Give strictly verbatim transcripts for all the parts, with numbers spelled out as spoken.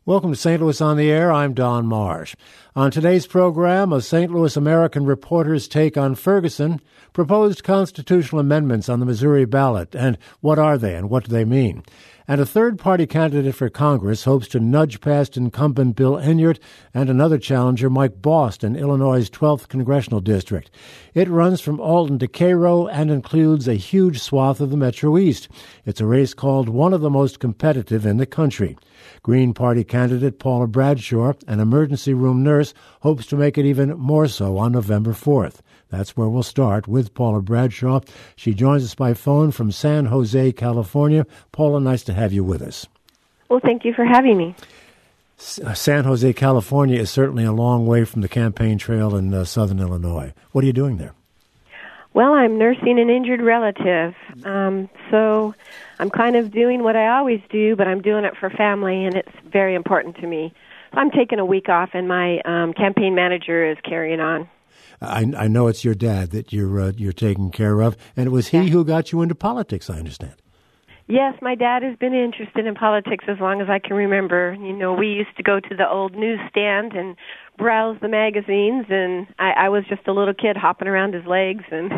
Welcome to Saint Louis on the Air. I'm Don Marsh. On today's program, a Saint Louis American reporter's take on Ferguson, proposed constitutional amendments on the Missouri ballot, and what are they and what do they mean? And a third-party candidate for Congress hopes to nudge past incumbent Bill Enyart and another challenger, Mike Bost, in Illinois' twelfth Congressional District. It runs from Alton to Cairo and includes a huge swath of the Metro East. It's a race called one of the most competitive in the country. Green Party candidate Paula Bradshaw, an emergency room nurse, hopes to make it even more so on November fourth. That's where we'll start with Paula Bradshaw. She joins us by phone from San Jose, California. Paula, nice to have you with us. Well, thank you for having me. San Jose, California is certainly a long way from the campaign trail in uh, southern Illinois. What are you doing there? Well, I'm nursing an injured relative. Um, so I'm kind of doing what I always do, but I'm doing it for family, and it's very important to me. So I'm taking a week off, and my um, campaign manager is carrying on. I, I know it's your dad that you're uh, you're taking care of, and it was he yeah. who got you into politics, I understand. Yes, my dad has been interested in politics as long as I can remember. You know, we used to go to the old newsstand and browse the magazines, and I, I was just a little kid hopping around his legs, and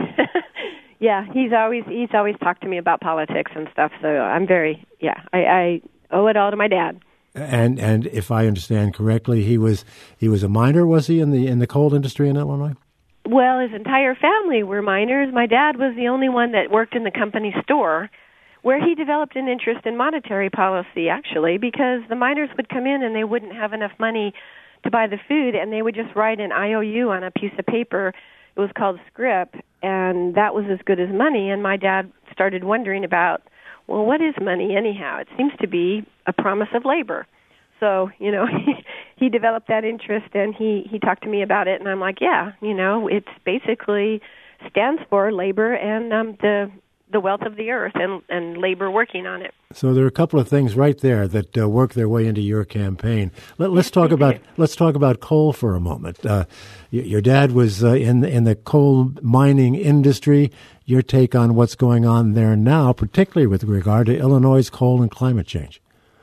yeah, he's always he's always talked to me about politics and stuff. So I'm very yeah, I, I owe it all to my dad. And and if I understand correctly, he was he was a miner, was he, in the in the coal industry in Illinois? Well, his entire family were miners. My dad was the only one that worked in the company store, where he developed an interest in monetary policy, actually, because the miners would come in and they wouldn't have enough money to buy the food, and they would just write an I O U on a piece of paper. It was called scrip, and that was as good as money. And my dad started wondering about, well, what is money anyhow? It seems to be a promise of labor. So, you know, he, he developed that interest, and he, he talked to me about it, and I'm like, yeah, you know, it's basically stands for labor and um, the the wealth of the earth and, and labor working on it. So there are a couple of things right there that uh, work their way into your campaign. Let, let's talk about let's talk about coal for a moment. Uh, y- your dad was uh, in the, in the coal mining industry. Your take on what's going on there now, particularly with regard to Illinois' coal and climate change.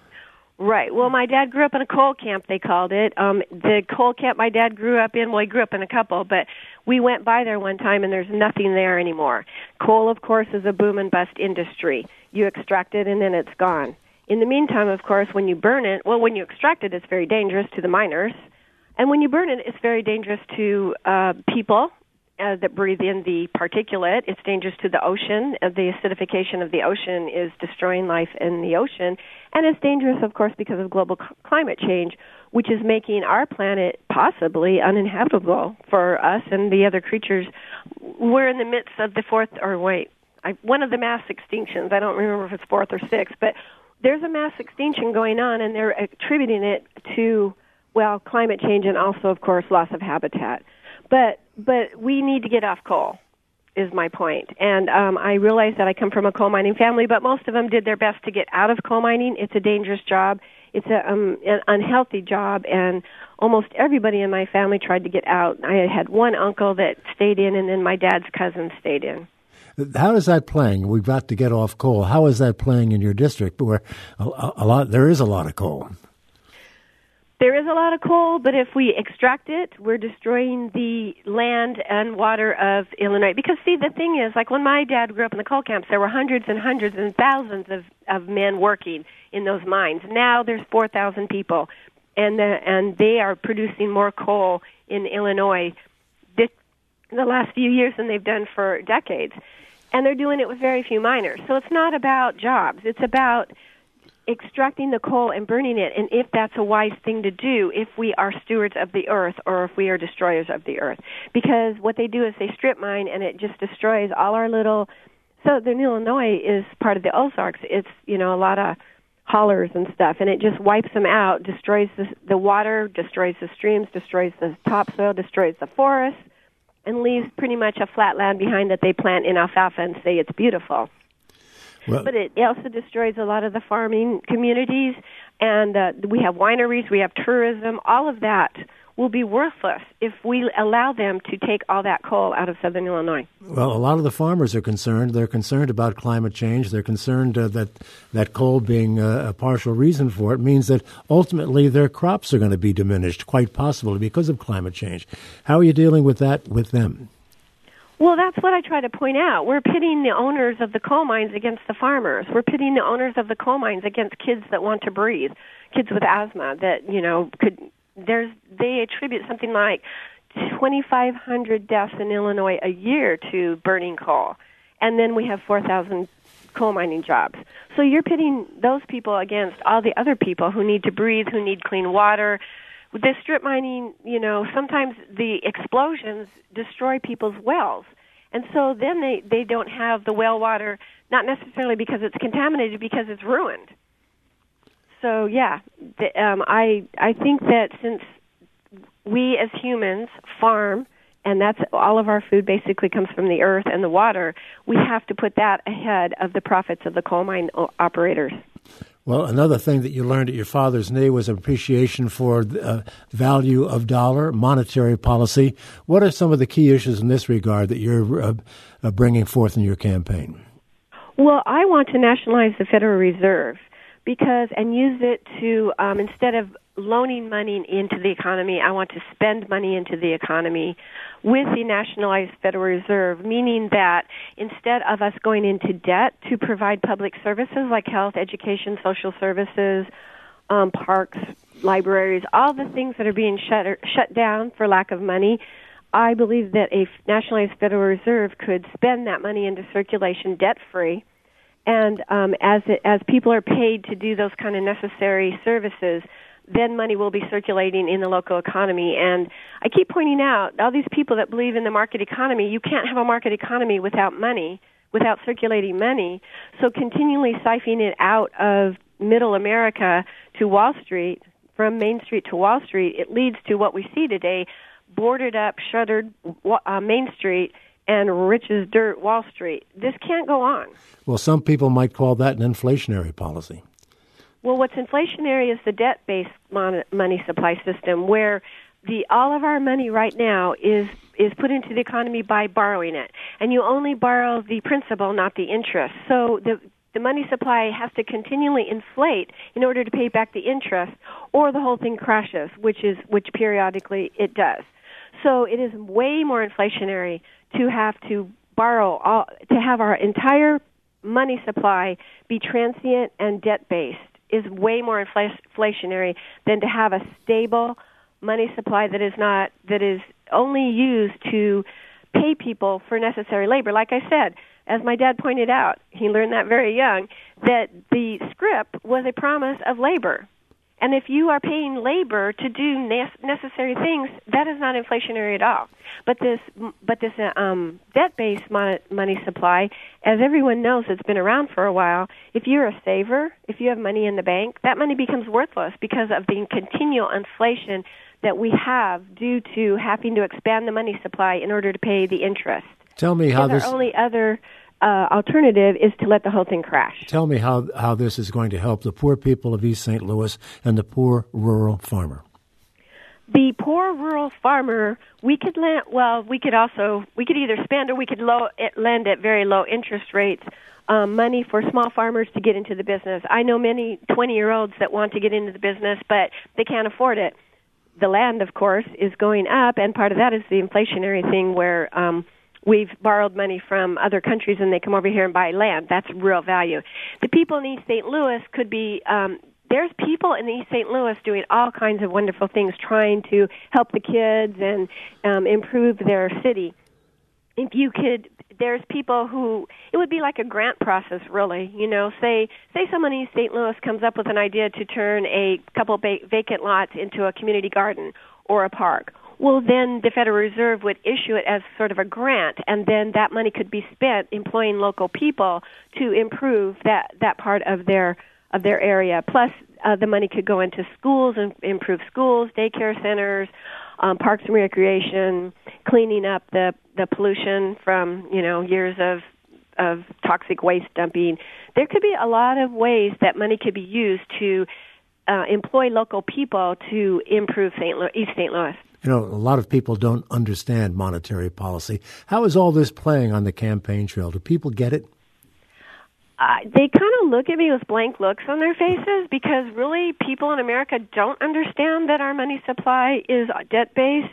Right. Well, my dad grew up in a coal camp, they called it. Um, the coal camp my dad grew up in, well, he grew up in a couple, but we went by there one time, and there's nothing there anymore. Coal, of course, is a boom and bust industry. You extract it, and then it's gone. In the meantime, of course, when you burn it, well, when you extract it, it's very dangerous to the miners. And when you burn it, it's very dangerous to uh, people uh, that breathe in the particulate. It's dangerous to the ocean. Uh, the acidification of the ocean is destroying life in the ocean. And it's dangerous, of course, because of global c- climate change, which is making our planet possibly uninhabitable for us and the other creatures. We're in the midst of the fourth, or wait, I, one of the mass extinctions. I don't remember if it's fourth or sixth, but there's a mass extinction going on, and they're attributing it to, well, climate change and also, of course, loss of habitat. But but we need to get off coal, is my point. And um, I realize that I come from a coal mining family, but most of them did their best to get out of coal mining. It's a dangerous job. It's a, um, an unhealthy job, and almost everybody in my family tried to get out. I had one uncle that stayed in, and then my dad's cousin stayed in. How is that playing? We've got to get off coal. How is that playing in your district, where a, a lot there is a lot of coal? There is a lot of coal, but if we extract it, we're destroying the land and water of Illinois. Because, see, the thing is, like when my dad grew up in the coal camps, there were hundreds and hundreds and thousands of, of men working in those mines. Now there's four thousand people, and the, and they are producing more coal in Illinois this, in the last few years than they've done for decades. And they're doing it with very few miners. So it's not about jobs. It's about extracting the coal and burning it, and if that's a wise thing to do, if we are stewards of the earth or if we are destroyers of the earth. Because what they do is they strip mine, and it just destroys all our little... Southern Illinois is part of the Ozarks. It's, you know, a lot of hollers and stuff, and it just wipes them out, destroys the, the water, destroys the streams, destroys the topsoil, destroys the forest, and leaves pretty much a flat land behind that they plant in alfalfa and say it's beautiful. Well, but it also destroys a lot of the farming communities, and uh, we have wineries, we have tourism. All of that will be worthless if we allow them to take all that coal out of southern Illinois. Well, a lot of the farmers are concerned. They're concerned about climate change. They're concerned uh, that that coal being uh, a partial reason for it means that ultimately their crops are going to be diminished, quite possibly because of climate change. How are you dealing with that with them? Well, that's what I try to point out. We're pitting the owners of the coal mines against the farmers. We're pitting the owners of the coal mines against kids that want to breathe, kids with asthma that, you know, could... There's they attribute something like twenty-five hundred deaths in Illinois a year to burning coal, and then we have four thousand coal mining jobs. So you're pitting those people against all the other people who need to breathe, who need clean water. With this strip mining, you know, sometimes the explosions destroy people's wells, and so then they, they don't have the well water, not necessarily because it's contaminated, because it's ruined. So, yeah, the, um, I I think that since we as humans farm, and that's all of our food basically comes from the earth and the water, we have to put that ahead of the profits of the coal mine operators. Well, another thing that you learned at your father's knee was appreciation for the uh, value of dollar, monetary policy. What are some of the key issues in this regard that you're uh, uh, bringing forth in your campaign? Well, I want to nationalize the Federal Reserve. Because, and use it to, um, instead of loaning money into the economy, I want to spend money into the economy with the nationalized Federal Reserve, meaning that instead of us going into debt to provide public services like health, education, social services, um, parks, libraries, all the things that are being shut, shut down for lack of money, I believe that a nationalized Federal Reserve could spend that money into circulation debt-free. And um, as it, as people are paid to do those kind of necessary services, then money will be circulating in the local economy. And I keep pointing out, all these people that believe in the market economy, you can't have a market economy without money, without circulating money. So continually siphoning it out of middle America to Wall Street, from Main Street to Wall Street, it leads to what we see today, boarded up, shuttered uh, Main Street, and rich as dirt Wall Street. This can't go on. Well, some people might call that an inflationary policy. Well, what's inflationary is the debt-based mon- money supply system, where the all of our money right now is is put into the economy by borrowing it, and you only borrow the principal, not the interest. So the the money supply has to continually inflate in order to pay back the interest, or the whole thing crashes, which is which periodically it does. So it is way more inflationary to have to borrow, all, to have our entire money supply be transient and debt-based is way more infl- inflationary than to have a stable money supply that is not, that is only used to pay people for necessary labor. Like I said, as my dad pointed out, he learned that very young, that the scrip was a promise of labor. And if you are paying labor to do ne- necessary things, that is not inflationary at all. But this, but this uh, um, debt-based mon- money supply, as everyone knows, it's been around for a while. If you're a saver, if you have money in the bank, that money becomes worthless because of the continual inflation that we have due to having to expand the money supply in order to pay the interest. Tell me how and this. Our only other Uh, alternative is to let the whole thing crash. Tell me how, how this is going to help the poor people of East Saint Louis and the poor rural farmer. The poor rural farmer, we could lend, well, we could also, we could either spend or we could low, lend at very low interest rates um, money for small farmers to get into the business. I know many twenty-year-olds that want to get into the business, but they can't afford it. The land, of course, is going up, and part of that is the inflationary thing where um, we've borrowed money from other countries and they come over here and buy land. That's real value. The people in East Saint Louis could be, um, there's people in East Saint Louis doing all kinds of wonderful things, trying to help the kids and um, improve their city. If you could, there's people who, it would be like a grant process, really. You know, say say someone in East Saint Louis comes up with an idea to turn a couple ba- vacant lots into a community garden or a park. Well, then the Federal Reserve would issue it as sort of a grant, and then that money could be spent employing local people to improve that, that part of their of their area. Plus, uh, the money could go into schools and improve schools, daycare centers, um, parks and recreation, cleaning up the, the pollution from, you know, years of of toxic waste dumping. There could be a lot of ways that money could be used to uh, employ local people to improve Saint Louis, East Saint Louis. You know, a lot of people don't understand monetary policy. How is all this playing on the campaign trail? Do people get it? Uh, they kind of look at me with blank looks on their faces because really people in America don't understand that our money supply is debt-based.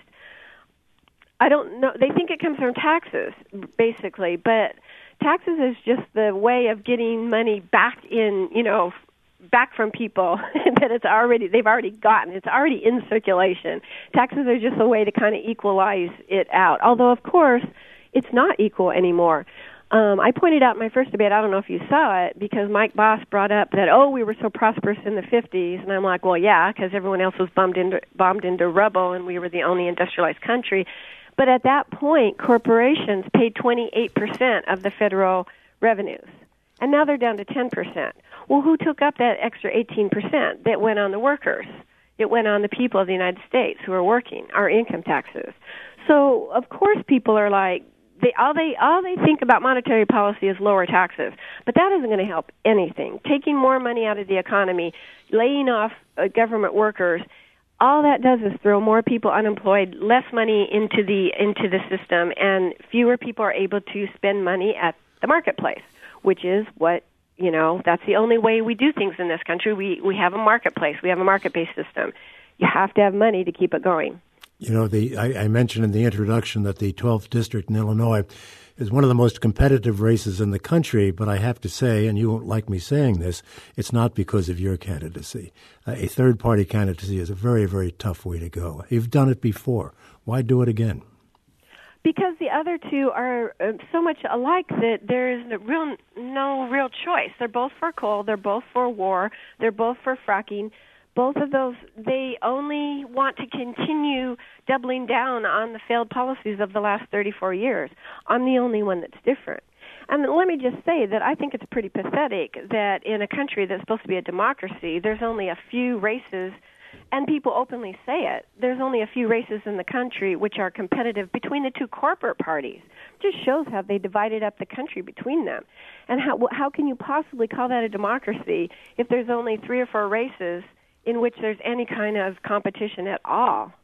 I don't know. They think it comes from taxes, basically, but taxes is just the way of getting money back in, you know, back from people that it's already they've already gotten. It's already in circulation. Taxes are just a way to kind of equalize it out. Although, of course, it's not equal anymore. Um, I pointed out in my first debate, I don't know if you saw it, because Mike Boss brought up that, oh, we were so prosperous in the fifties. And I'm like, well, yeah, because everyone else was bombed into, bombed into rubble and we were the only industrialized country. But at that point, corporations paid twenty-eight percent of the federal revenues. And now they're down to ten percent. Well, who took up that extra eighteen percent that went on the workers? It went on the people of the United States who are working, our income taxes. So, of course, people are like, They, all they all they think about monetary policy is lower taxes, but that isn't going to help anything. Taking more money out of the economy, laying off uh, government workers, all that does is throw more people unemployed, less money into the into the system, and fewer people are able to spend money at the marketplace, which is what, you know, that's the only way we do things in this country. We we have a marketplace. We have a market-based system. You have to have money to keep it going. You know, the I, I mentioned in the introduction that the twelfth District in Illinois is one of the most competitive races in the country, but I have to say, and you won't like me saying this, it's not because of your candidacy. Uh, a third-party candidacy is a very, very tough way to go. You've done it before. Why do it again? Because the other two are uh, so much alike that there is no real, no real choice. They're both for coal. They're both for war. They're both for fracking. Both of those, they only want to continue doubling down on the failed policies of the last thirty-four years. I'm the only one that's different. And let me just say that I think it's pretty pathetic that in a country that's supposed to be a democracy, there's only a few races, and people openly say it, there's only a few races in the country which are competitive between the two corporate parties. It just shows how they divided up the country between them. And how how can you possibly call that a democracy if there's only three or four races in which there's any kind of competition at all,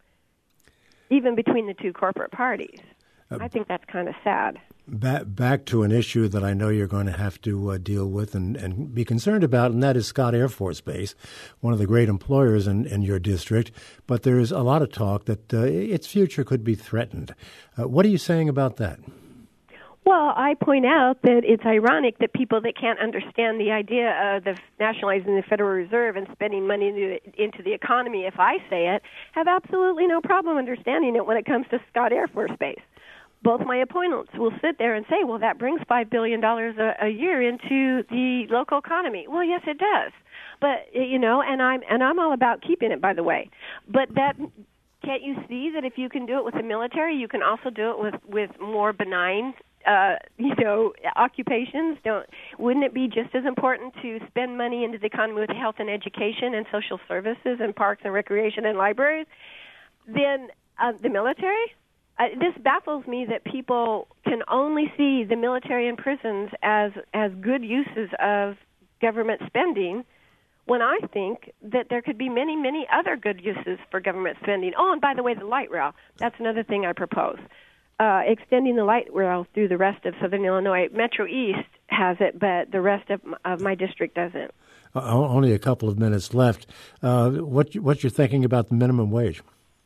even between the two corporate parties? Uh, I think that's kind of sad. Back, back to an issue that I know you're going to have to uh, deal with and, and be concerned about, and that is Scott Air Force Base, one of the great employers in, in your district. But there's a lot of talk that uh, its future could be threatened. Uh, what are you saying about that? Well, I point out that it's ironic that people that can't understand the idea of the nationalizing the Federal Reserve and spending money into the, into the economy, if I say it, have absolutely no problem understanding it when it comes to Scott Air Force Base. Both my opponents will sit there and say, well, that brings five billion dollars a, a year into the local economy. Well, yes, it does. But, you know, and I'm and I'm all about keeping it, by the way. But that... Can't you see that if you can do it with the military, you can also do it with, with more benign, uh, you know, occupations? Don't wouldn't it be just as important to spend money into the economy with health and education and social services and parks and recreation and libraries than uh, the military? Uh, this baffles me that people can only see the military and prisons as as good uses of government spending, when I think that there could be many, many other good uses for government spending. Oh, and by the way, the light rail, that's another thing I propose. Uh, extending the light rail through the rest of Southern Illinois. Metro East has it, but the rest of, of my district doesn't. Uh, only a couple of minutes left. Uh, what, what you're thinking about the minimum wage?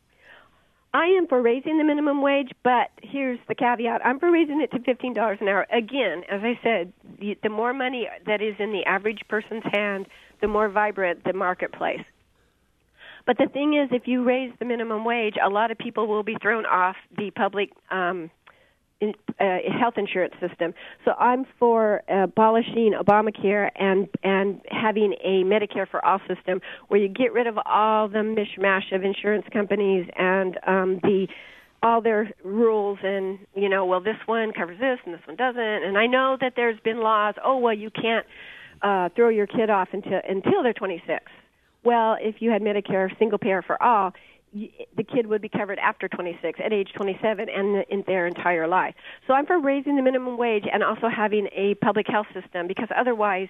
I am for raising the minimum wage, but here's the caveat. I'm for raising it to fifteen dollars an hour. Again, as I said, the, the more money that is in the average person's hand, the more vibrant the marketplace. But the thing is, if you raise the minimum wage, a lot of people will be thrown off the public um, in, uh, health insurance system. So I'm for abolishing Obamacare and and having a Medicare for All system where you get rid of all the mishmash of insurance companies and um, the all their rules and, you know, well, this one covers this and this one doesn't. And I know that there's been laws, oh, well, you can't uh, throw your kid off until, until they're twenty-six. Well, if you had Medicare single payer for all, the kid would be covered after twenty-six, at age twenty-seven, and in their entire life. So I'm for raising the minimum wage and also having a public health system, because otherwise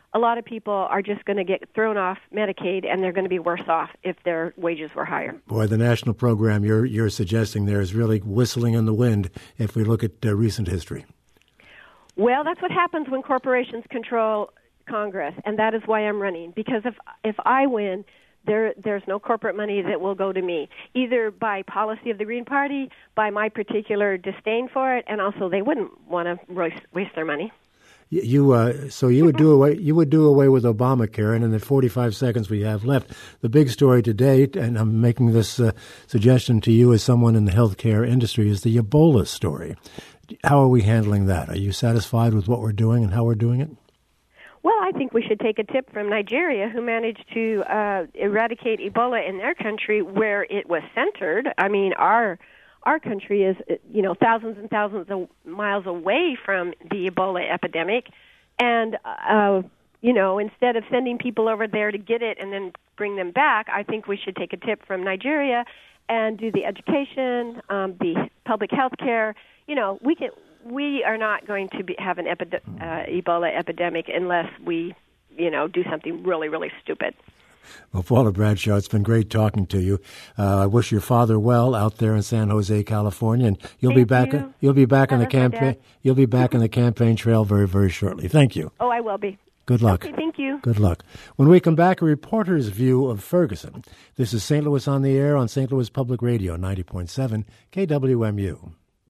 a lot of people are just going to get thrown off Medicaid, and they're going to be worse off if their wages were higher. Boy, the national program you're you're suggesting there is really whistling in the wind if we look at uh, recent history. Well, that's what happens when corporations control Congress, and that is why I'm running. Because if if I win, there there's no corporate money that will go to me, either by policy of the Green Party, by my particular disdain for it, and also they wouldn't want to waste, waste their money. You uh, so you would do away you would do away with Obamacare, and in the forty-five seconds we have left, the big story today, and I'm making this uh, suggestion to you as someone in the healthcare industry, is the Ebola story. How are we handling that? Are you satisfied with what we're doing and how we're doing it? Well, I think we should take a tip from Nigeria, who managed to uh, eradicate Ebola in their country where it was centered. I mean, our our country is, you know, thousands and thousands of miles away from the Ebola epidemic, and uh, you know, instead of sending people over there to get it and then bring them back, I think we should take a tip from Nigeria and do the education, um, the public health care. You know, we can. We are not going to be, have an epi- uh, Ebola epidemic unless we, you know, do something really, really stupid. Well, Paula Bradshaw, it's been great talking to you. Uh, I wish your father well out there in San Jose, California, and you'll Thank be back. You. You'll be back I on the love my campaign. dad. You'll be back on the campaign trail very, very shortly. Thank you. Oh, I will be. Good luck. Okay, thank you. Good luck. When we come back, a reporter's view of Ferguson. This is Saint Louis on the Air on Saint Louis Public Radio, ninety point seven K W M U.